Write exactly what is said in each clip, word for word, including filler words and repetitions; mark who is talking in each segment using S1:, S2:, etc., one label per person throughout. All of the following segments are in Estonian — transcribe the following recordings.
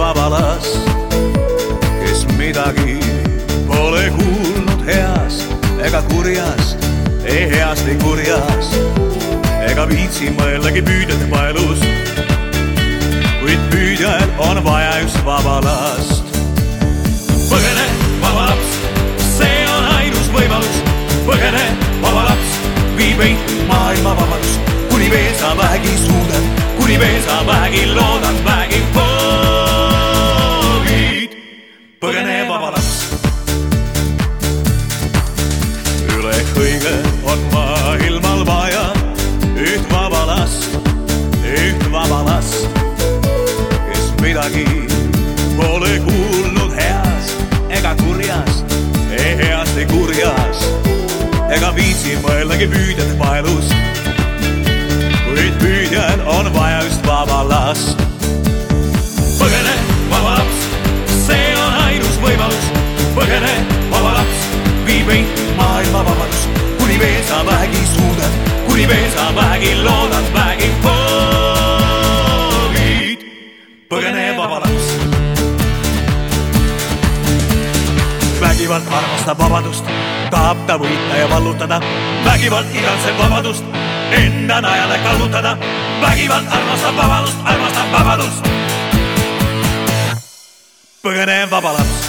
S1: vaba last, kes midagi pole kuulnud heast ega kurjast, ei heast, ei kurjast, ega viitsi mõeldagi püüdjate paelust, kuid püüdjal on vaja just vaba last. Põgene, vaba laps, see on ainus võimalus. Põgene, vaba laps, vii meid maailma vabadust, kuni veel sa vähegi suudad, kuni veel sa vähegi loodad, vähegi soovid. Põgene, vaba laps. Üle kõige on maailmal vaja üht vaba last, üht vaba last, kes midagi pole kuulnud heast ega kurjast, ei heast, ei kurjast, ega viitsi mõeldagi püüdjate paelust, kuid püüdjal on vaja just vaba last. Põgene, vaba laps, see on ainus võimalus. Põgene, vaba laps, vii meid maailma vabadust, kuni veel sa vähegi suudad, kuni veel sa vähegi loodad, vähegi soovid. Põgene, vaba laps. Vägivald armastab vabadust, tahab ta võita ja vallutada. Vägivald igatseb vabadust, enda najale kallutada. Vägivald armastab vabadust, armastab vabadust. Põgene, vaba laps.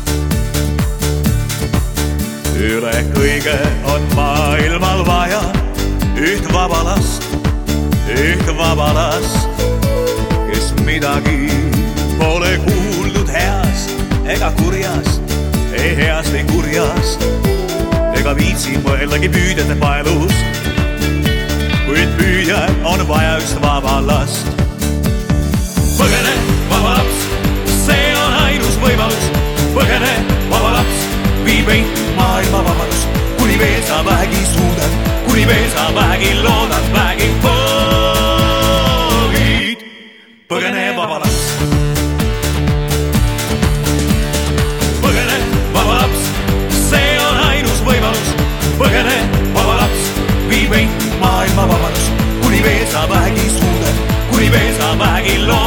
S1: Üle kõige on maailmal vaja üht vaba last, üht vaba last, kes midagi pole kuulnud heast ega kurjast, ei heast, ei kurjast, ega viitsi mõeldagi püüdjate paelust, kuid püüdjal on vaja just vaba last. Põgene, vaba laps, see on ainus võimalus. Põgene, vaba laps, vii meid maailma vabadust, kuni veel sa vähegi suudad, kuni veel sa vähegi loodad, vähegi soovid. Põgene, vaba laps. Põgene, vaba laps, see on ainus võimalus. Põgene, vaba laps, vii meid maailma vabadust, kuni veel sa vähegi suudad, kuni veel sa vähegi loodad.